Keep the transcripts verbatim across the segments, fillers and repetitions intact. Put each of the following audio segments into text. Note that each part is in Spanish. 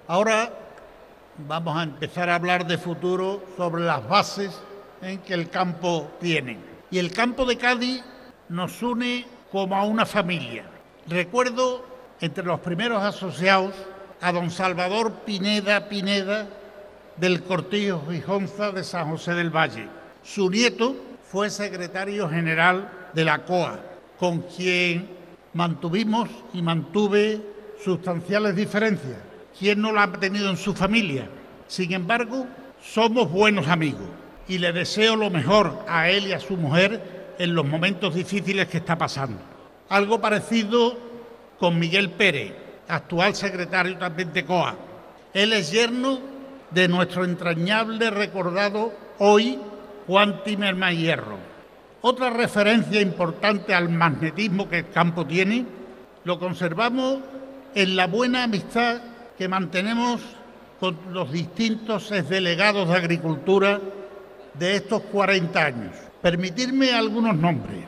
Ahora vamos a empezar a hablar de futuro sobre las bases en que el campo tiene. Y el campo de Cádiz nos une como a una familia. Recuerdo entre los primeros asociados a don Salvador Pineda Pineda del Cortijo Gijonza de San José del Valle. Su nieto fue secretario general de la C O A, con quien mantuvimos y mantuve sustanciales diferencias. ¿Quién no la ha tenido en su familia? Sin embargo, somos buenos amigos y le deseo lo mejor a él y a su mujer en los momentos difíciles que está pasando. Algo parecido con Miguel Pérez, actual secretario también de C O A. Él es yerno de nuestro entrañable recordado hoy Juan Timerman Hierro. Otra referencia importante al magnetismo que el campo tiene lo conservamos en la buena amistad que mantenemos con los distintos exdelegados de Agricultura de estos cuarenta años. Permitirme algunos nombres.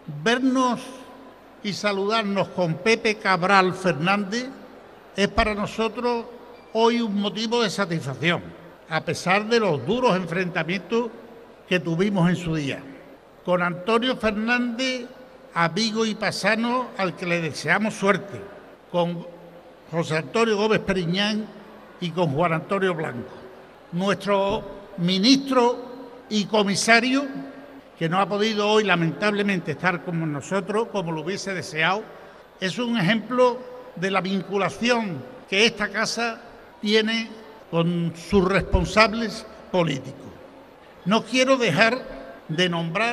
Vernos y saludarnos con Pepe Cabral Fernández es para nosotros hoy un motivo de satisfacción, a pesar de los duros enfrentamientos que tuvimos en su día. Con Antonio Fernández, amigo y paisano al que le deseamos suerte, con José Antonio Gómez Periñán y con Juan Antonio Blanco. Nuestro ministro y comisario, que no ha podido hoy lamentablemente estar con nosotros como lo hubiese deseado, es un ejemplo de la vinculación que esta casa tiene con sus responsables políticos. No quiero dejar de nombrar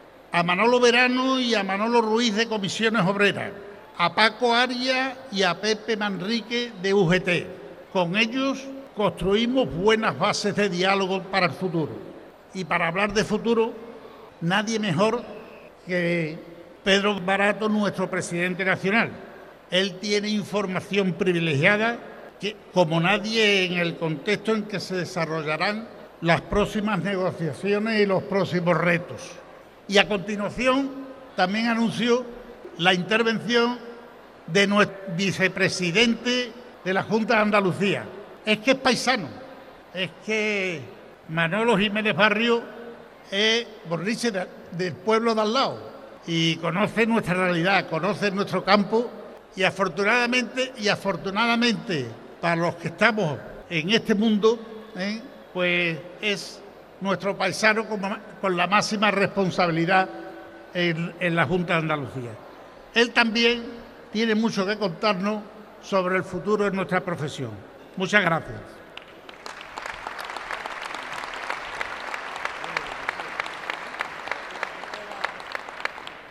a Manolo Verano y a Manolo Ruiz de Comisiones Obreras, a Paco Arias y a Pepe Manrique de U G T. Con ellos construimos buenas bases de diálogo para el futuro. Y para hablar de futuro, nadie mejor que Pedro Barato, nuestro presidente nacional. Él tiene información privilegiada que, como nadie, en el contexto en que se desarrollarán las próximas negociaciones y los próximos retos. Y a continuación también anuncio la intervención de nuestro vicepresidente de la Junta de Andalucía. Es que es paisano, es que Manolo Jiménez Barrio es borriche de, del pueblo de al lado y conoce nuestra realidad, conoce nuestro campo y afortunadamente, y afortunadamente para los que estamos en este mundo, ¿eh? pues es nuestro paisano con, con la máxima responsabilidad en, en la Junta de Andalucía. Él también tiene mucho que contarnos sobre el futuro de nuestra profesión. Muchas gracias.